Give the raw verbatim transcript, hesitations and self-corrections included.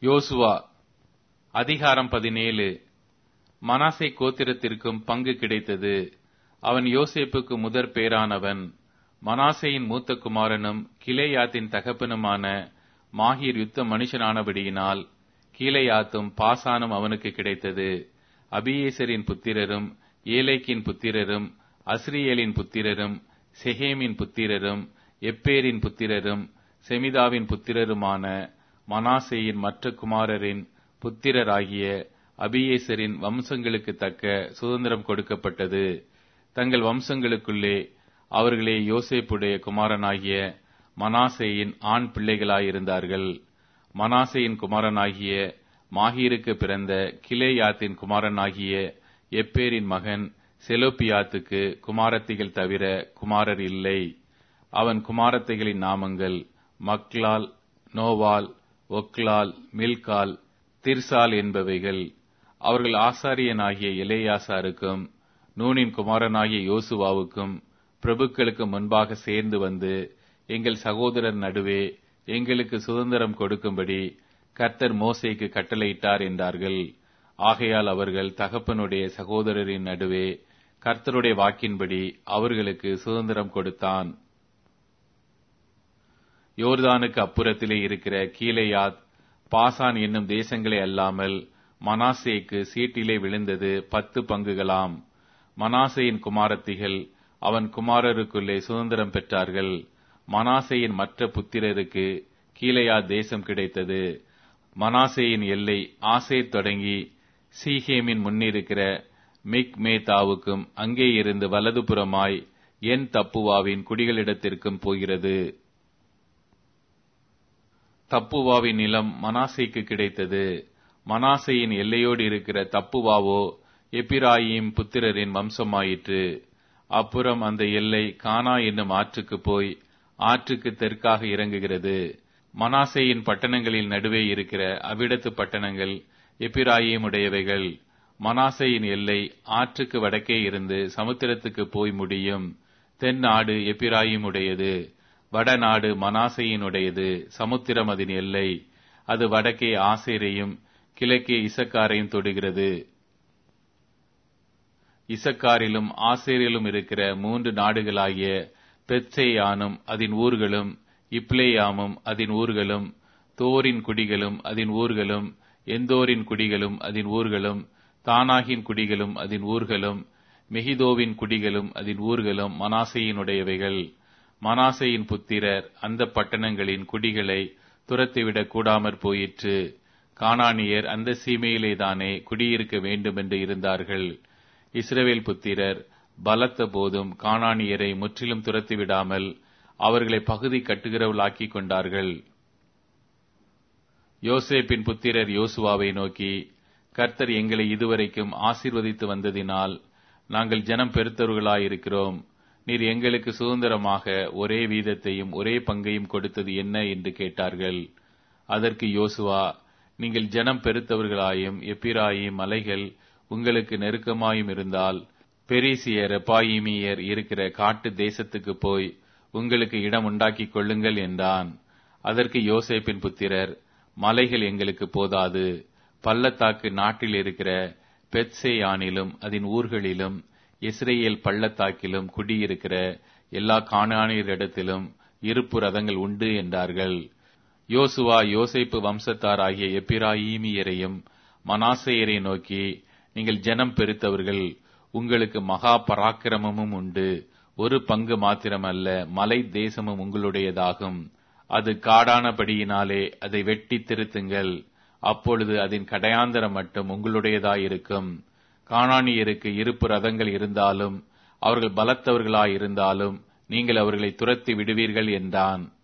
யோசுவா அதிகாரம் பதினேழு. மனாசே கோத்திரத்திற்கும் பங்கு கிடைத்தது. அவன் யோசேப்புக்கு முதற் பேரானவன். மனாசேயின் மூத்த குமாரனும் கிலேயாத்தின் தகப்பனுமான மாகீர் யுத்த மனுஷனானபடியினால் கீலேயாத்தும் பாசானும் அவனுக்கு கிடைத்தது. அபியேசரின் புத்திரரும் ஏலேக்கின் புத்திரரும் அஸ்ரியேலின் புத்திரரும் செகேமின் புத்திரரும் எப்பேரின் புத்திரரும் செமிதாவின் புத்திரருமான மனாசேயின் மற்ற குமாரரின் புத்திரராகிய அபியேசரின் வம்சங்களுக்கு தக்க சுதந்திரம் கொடுக்கப்பட்டது. தங்கள் வம்சங்களுக்குள்ளே அவர்களே யோசேப்புடைய குமாரனாகிய மனாசேயின் ஆண் பிள்ளைகளாயிருந்தார்கள். மனாசேயின் குமாரனாகிய மாகீருக்கு பிறந்த கிலேயாத்தின் குமாரனாகிய எப்பேரின் மகன் செலோப்பியாத்துக்கு குமாரத்திகள் தவிர குமாரர் இல்லை. அவன் குமாரத்திகளின் நாமங்கள் மக்லால், நோவால், ஒக்லால், மில்கால், திர்சால் என்பவைகள். அவர்கள் ஆசாரியனாகிய எலேயாசாருக்கும் நூனின் குமாரனாகிய யோசுவாவுக்கும் பிரபுக்களுக்கு முன்பாக சேர்ந்து வந்து, எங்கள் சகோதரர் நடுவே எங்களுக்கு சுதந்திரம் கொடுக்கும்படி கர்த்தர் மோசேக்கு கட்டளையிட்டார் என்றார்கள். ஆகையால் அவர்கள் தகப்பனுடைய சகோதரரின் நடுவே கர்த்தருடைய வாக்கின்படி அவர்களுக்கு சுதந்திரம் கொடுத்தான். யோர்தானுக்கு அப்புறத்திலே இருக்கிற கீலேயாத், பாசான் என்னும் தேசங்களே அல்லாமல் மனாசேக்கு சீட்டிலே விழுந்தது பத்து பங்குகளாம். மனாசேயின் குமாரத்திகள் அவன் குமாரருக்குள்ளே சுதந்திரம் பெற்றார்கள். மனாசேயின் மற்ற புத்திரருக்கு கீலேயாத் தேசம் கிடைத்தது. மனாசேயின் எல்லை ஆசேர் தொடங்கி சீகேமின் முன்னிருக்கிற மிக்மேதாவுக்கும் அங்கே இருந்து வலதுபுறமாய் என் தப்புவாவின் குடிகளிடத்திற்கும் போகிறது. தப்புவாவின் நிலம் மனாசேக்கு கிடைத்தது. மனாசேயின் எல்லையோடு இருக்கிற தப்புவாவோ எப்பிராயீம் புத்திரரின் வம்சமாயிற்று. அப்புறம் அந்த எல்லை கானா என்னும் ஆற்றுக்கு போய் ஆற்றுக்கு தெற்காக இறங்குகிறது. மனாசேயின் பட்டணங்களின் நடுவே இருக்கிற அவ்விடத்து பட்டணங்கள் எப்பிராயீமுடையவைகள். மனாசேயின் எல்லை ஆற்றுக்கு வடக்கே இருந்து சமுத்திரத்துக்கு போய் முடியும். தென் நாடு எப்பிராயீமுடையது, வடநாடு மனாசேயினுடையது. சமுத்திரம் அதன் எல்லை. அது வடக்கே ஆசேரையும் கிழக்கே இசக்காரையும் தொடுகிறது. இசக்காரிலும் ஆசேரிலும் இருக்கிற மூன்று நாடுகளாகிய பெத்சேயானும் அதன் ஊர்களும், இப்ளேயாமும் அதன் ஊர்களும், தோரின் குடிகளும் அதன் ஊர்களும், எந்தோரின் குடிகளும் அதன் ஊர்களும், தானாகின் குடிகளும் அதன் ஊர்களும், மெகிதோவின் குடிகளும் அதன் ஊர்களும் மனாசேயினுடையவைகள். மனாசேயின் புத்திரர் அந்த பட்டணங்களின் குடிகளை துரத்திவிடக் கூடாமற் போயிற்று. கானானியர் அந்த சீமையிலேதானே குடியிருக்க வேண்டும் என்று இருந்தார்கள். இஸ்ரவேல் புத்திரர் பலத்த போதும் கானானியரை முற்றிலும் துரத்திவிடாமல் அவர்களை பகுதி கட்டுகிறவர்களாக்கிக் கொண்டார்கள். யோசேப்பின் புத்திரர் யோசுவாவை நோக்கி, கர்த்தர் எங்களை இதுவரைக்கும் ஆசீர்வதித்து வந்ததினால் நாங்கள் ஜனம் பெருத்தவர்களாயிருக்கிறோம். நீர் எங்களுக்கு சுதந்திரமாக ஒரே வீதத்தையும் ஒரே பங்கையும் கொடுத்தது என்ன என்று கேட்டார்கள். அதற்கு யோசுவா, நீங்கள் ஜனம் பெருத்தவர்களாயும் எப்பிராயீம் மலைகள் உங்களுக்கு நெருக்கமாயும் இருந்தால் பெரிசியர் ரெப்பாயிமியர் இருக்கிற காட்டு தேசத்துக்கு போய் உங்களுக்கு இடம் உண்டாக்கிக் கொள்ளுங்கள் என்றான். அதற்கு யோசேப்பின் புத்திரர், மலைகள் எங்களுக்கு போதாது, பள்ளத்தாக்கு நாட்டில் இருக்கிற பெத்சேயானிலும் அதன் ஊர்களிலும் இஸ்ரேல் பள்ளத்தாக்கிலும் குடியிருக்கிற எல்லா கானானியரிடத்திலும் இருப்பு ரதங்கள் உண்டு என்றார்கள். யோசுவா யோசேப்பு வம்சத்தாராகிய எப்பிராயீமியரையும் மனாசேயரை நோக்கி, நீங்கள் ஜனம் பெருத்தவர்கள், உங்களுக்கு மகா பராக்கிரமமும் உண்டு. ஒரு பங்கு மாத்திரமல்ல, மலை தேசமும் உங்களுடையதாகும். அது காடானபடியினாலே அதை வெட்டி திருத்துங்கள். அப்பொழுது அதன் கடையாந்தரம் மட்டும் உங்களுடையதாயிருக்கும். கானானியருக்கு இருப்பு ரதங்கள் இருந்தாலும் அவர்கள் பலத்தவர்களாயிருந்தாலும் நீங்கள் அவர்களை துரத்தி விடுவீர்கள் என்றான்.